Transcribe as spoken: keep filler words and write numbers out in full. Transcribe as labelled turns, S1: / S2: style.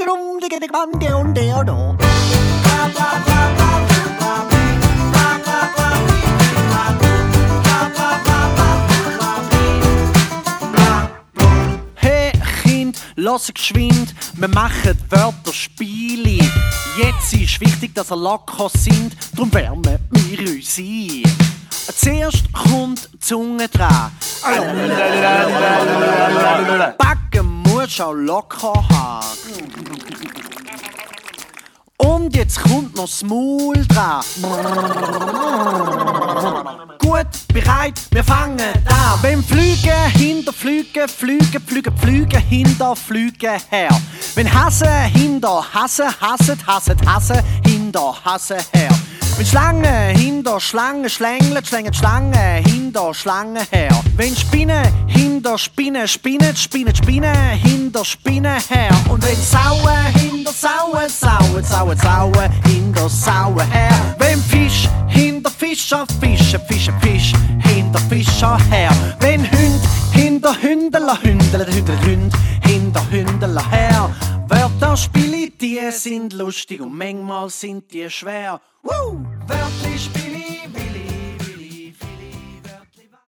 S1: rum, digga, digga, bam, der und der da. Hey Kind, lass geschwind, wir machen Wörterspiele. Jetzt ist wichtig, dass ihr locker sind, drum wärmen wir uns ein. Zuerst kommt die Zunge dran. Backen musst auch locker haben. Und jetzt kommt noch das Maul dran. Gut, bereit, wir fangen an. Wenn Flüge hinter Flüge, Flüge, Flüge, Flüge hinter Flüge her. Wenn Hase hinter Hase, Hase, Hase, Hase hinter Hase her. Wenn Schlange hinter Schlange schlängelt, schlängelt Schlange hinter Schlange her. Wenn Spinne hinter Spinne spinnet, spinnet Spinne hinter Spinne her. Und wenn Saue hinter Saue, Saue, Saue, Saue hinter Saue her. Wenn Fisch hinter Fischer, Fische, Fische, Fisch hinter Fischer her. Wenn Hünd hinter Hündler, Hündler, Hündler, Hünd hinter Hündler her. Wörterspiele, die sind lustig und manchmal sind die schwer. Woo! Wörterspiele.